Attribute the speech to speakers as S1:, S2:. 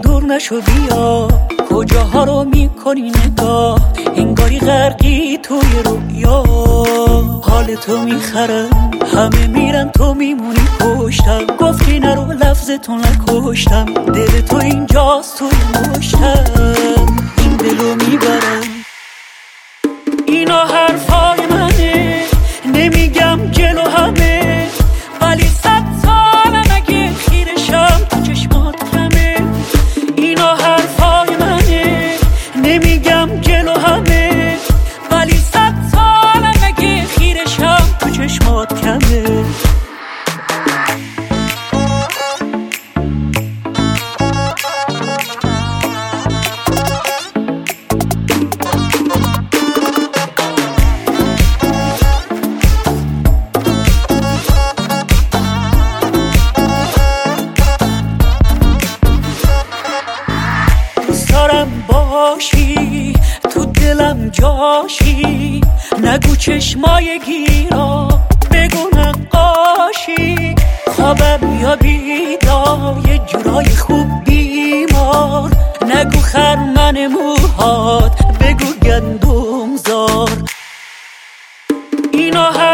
S1: دور نشو بیا، کجاها رو میکنی نگاه، انگاری غرقی توی رویا. حال تو میخرم، همه میرن تو میمونی پشتم، گفتی نرو لفظتون نکشتم، دل تو اینجاست توی مشتم، این دلو میبرم. اینا حرفای منه، نمیگم جلو همه، ولی 100 سالم اگه خیرشم تو چشمات کمه. اینا حرفای منه، نمیگم جلو همه، ولی 100 سالم اگه خیرشم تو چشمات کمه. باشی تو دلم جاشی، نگو چشمای گیرا، بگو نقاشی، خوابم یا بیدار، یه جورای خوب بیمار، نگو خرمن موهات، بگو گندم زار. اینا